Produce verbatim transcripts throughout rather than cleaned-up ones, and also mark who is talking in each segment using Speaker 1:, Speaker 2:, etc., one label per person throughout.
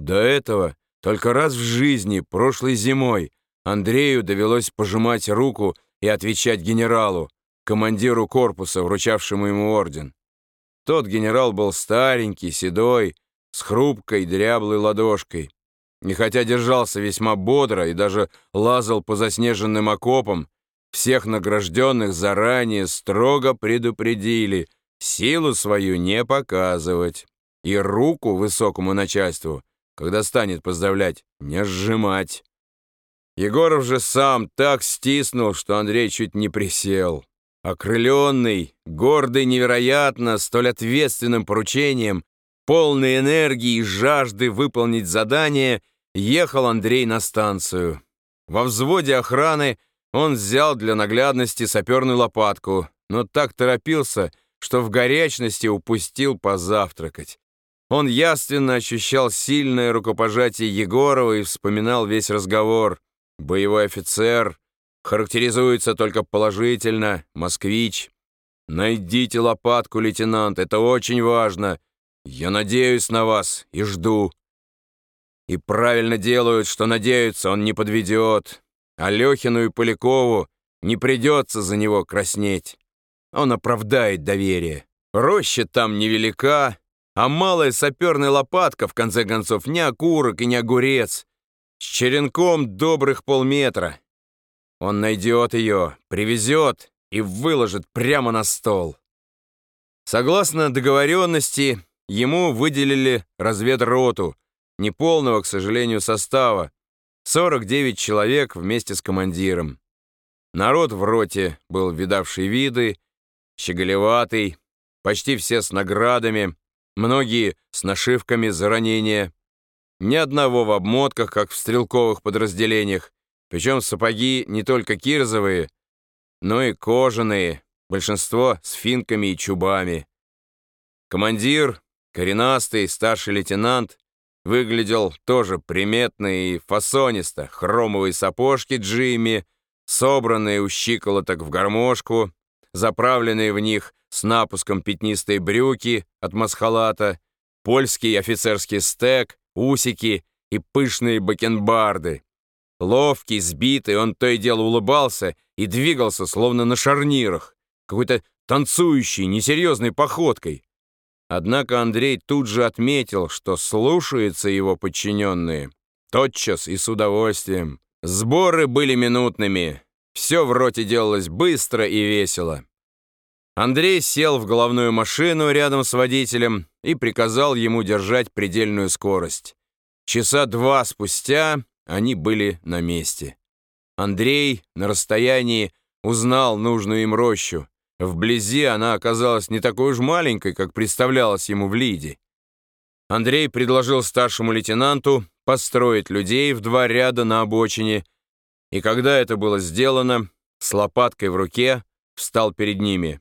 Speaker 1: До этого только раз в жизни, прошлой зимой, Андрею довелось пожимать руку и отвечать генералу, командиру корпуса, вручавшему ему орден. Тот генерал был старенький, седой, с хрупкой, дряблой ладошкой. И хотя держался весьма бодро и даже лазал по заснеженным окопам, всех награжденных заранее строго предупредили силу свою не показывать и руку высокому начальству, когда станет поздравлять, не сжимать. Егоров же сам так стиснул, что Андрей чуть не присел. Окрыленный, гордый невероятно, столь ответственным поручением, полный энергии и жажды выполнить задание, ехал Андрей на станцию. Во взводе охраны он взял для наглядности саперную лопатку, но так торопился, что в горячности упустил позавтракать. Он явственно ощущал сильное рукопожатие Егорова и вспоминал весь разговор. Боевой офицер, характеризуется только положительно, москвич. «Найдите лопатку, лейтенант, это очень важно. Я надеюсь на вас и жду». И правильно делают, что надеются, он не подведет. Алехину и Полякову не придется за него краснеть. Он оправдает доверие. Роща там невелика, а малая саперная лопатка, в конце концов, не окурок и не огурец. С черенком добрых полметра. Он найдет ее, привезет и выложит прямо на стол. Согласно договоренности, ему выделили разведроту, неполного, к сожалению, состава, сорок девять человек вместе с командиром. Народ в роте был видавший виды, щеголеватый, почти все с наградами, многие с нашивками за ранения, ни одного в обмотках, как в стрелковых подразделениях, причем сапоги не только кирзовые, но и кожаные, большинство с финками и чубами. Командир, коренастый старший лейтенант, выглядел тоже приметно и фасонисто. Хромовые сапожки Джимми, собранные у щиколоток в гармошку, заправленные в них с напуском пятнистые брюки от масхалата, польский офицерский стек, усики и пышные бакенбарды. Ловкий, сбитый, он то и дело улыбался и двигался, словно на шарнирах, какой-то танцующей, несерьезной походкой. Однако Андрей тут же отметил, что слушаются его подчиненные тотчас и с удовольствием. Сборы были минутными, все в роте делалось быстро и весело. Андрей сел в головную машину рядом с водителем и приказал ему держать предельную скорость. Часа два спустя они были на месте. Андрей на расстоянии узнал нужную им рощу. Вблизи она оказалась не такой уж маленькой, как представлялось ему в Лиде. Андрей предложил старшему лейтенанту построить людей в два ряда на обочине, и когда это было сделано, с лопаткой в руке встал перед ними.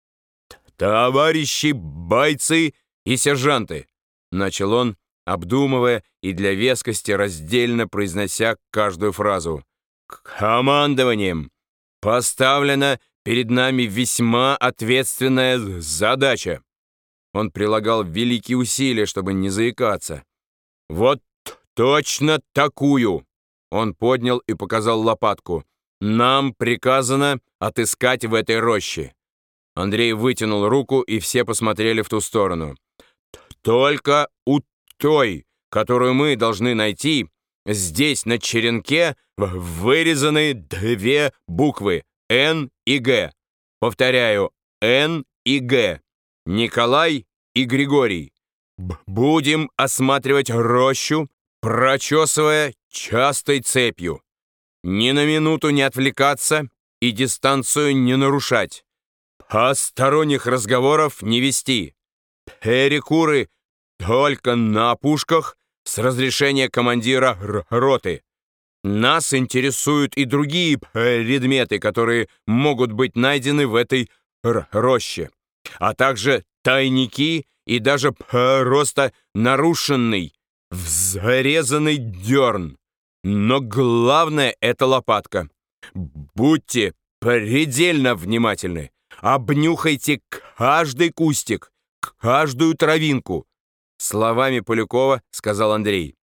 Speaker 1: «Товарищи бойцы и сержанты!» — начал он, обдумывая и для вескости раздельно произнося каждую фразу. «Командованием поставлена перед нами весьма ответственная задача». Он прилагал великие усилия, чтобы не заикаться. «Вот точно такую!» Он поднял и показал лопатку. «Нам приказано отыскать в этой роще». Андрей вытянул руку, и все посмотрели в ту сторону. «Только у той, которую мы должны найти, здесь на черенке вырезаны две буквы «Н» и «Г». Повторяю, «Н» и «Г». Николай и Григорий. Б- Будем осматривать рощу, прочесывая частой цепью. Ни на минуту не отвлекаться и дистанцию не нарушать. Посторонних разговоров не вести. Перекуры только на опушках с разрешения командира р- роты. Нас интересуют и другие предметы, которые могут быть найдены в этой р- роще, а также тайники и даже просто нарушенный, взрезанный дерн. Но главное — это лопатка. Будьте предельно внимательны. Обнюхайте каждый кустик, каждую травинку. Словами Полякова сказал Андрей.